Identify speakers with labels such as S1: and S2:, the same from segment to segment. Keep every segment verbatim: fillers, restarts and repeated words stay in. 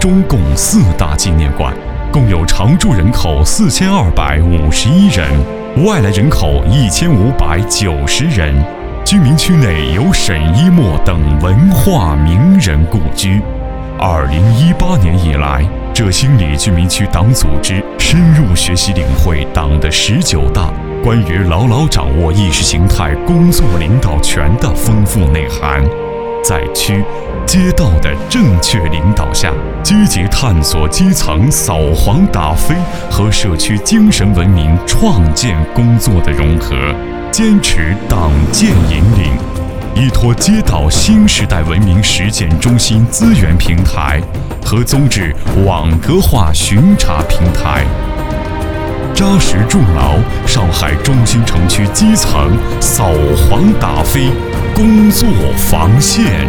S1: 中共四大纪念馆，共有常住人口四千二百五十一人，外来人口一千五百九十人。居民区内有沈一墨等文化名人故居。二零一八年以来，浙新里居民区党组织深入学习领会党的十九大关于牢牢掌握意识形态工作领导权的丰富内涵，在区、街道的正确领导下，积极探索基层扫黄打非和社区精神文明创建工作的融合，坚持党建引领，依托街道新时代文明实践中心资源平台和宗旨网格化巡查平台，扎实筑牢上海中心城区基层扫黄打非工作防线。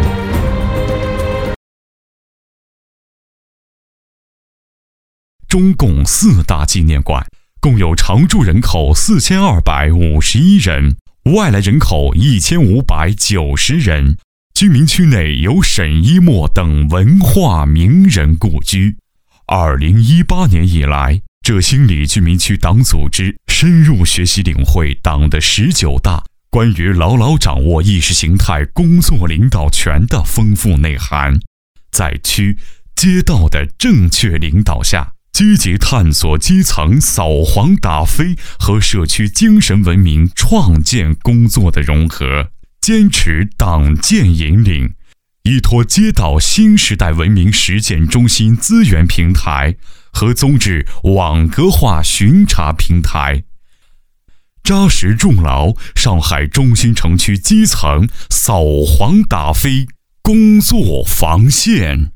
S1: 中共四大纪念馆共有常住人口四千二百五十一人，外来人口一千五百九十人。居民区内有沈一墨等文化名人故居。二零一八年以来，浙新里居民区党组织深入学习领会党的十九大关于牢牢掌握意识形态工作领导权的丰富内涵，在区、街道的正确领导下，积极探索基层扫黄打非和社区精神文明创建工作的融合，坚持党建引领，依托街道新时代文明实践中心资源平台和宗旨网格化巡查平台，扎实筑牢上海中心城区基层扫黄打非工作防线。